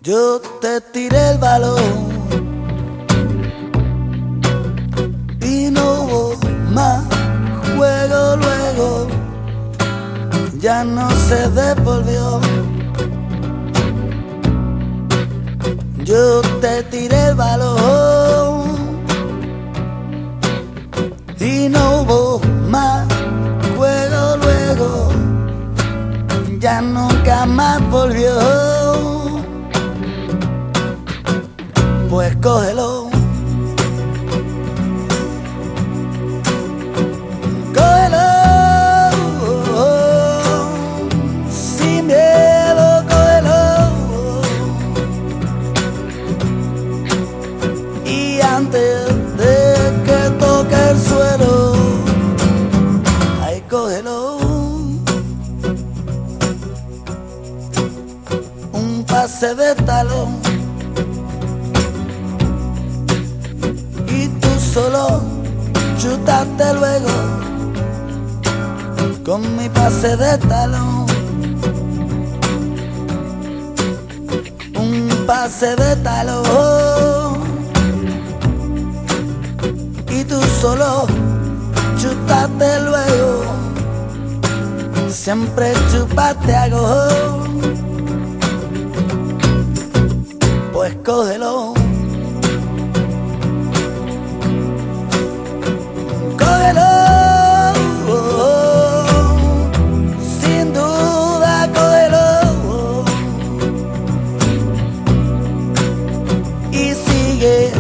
Yo te tiré el balón y no hubo más juego luego, ya no se devolvió. Yo te tiré el balón y no hubo más juego luego, ya nunca más volvió. Pues cógelo, cógelo, sin miedo, cógelo. Y antes de que toque el suelo, ahí cógelo. Un pase de talón y tú solo chutaste luego con mi pase de talón. Un pase de talón y tú solo chutaste luego, siempre chupaste a gol. Pues cógelo, cógelo, sin duda cógelo, y sigue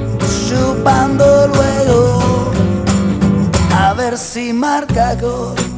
chupando luego, a ver si marca gol.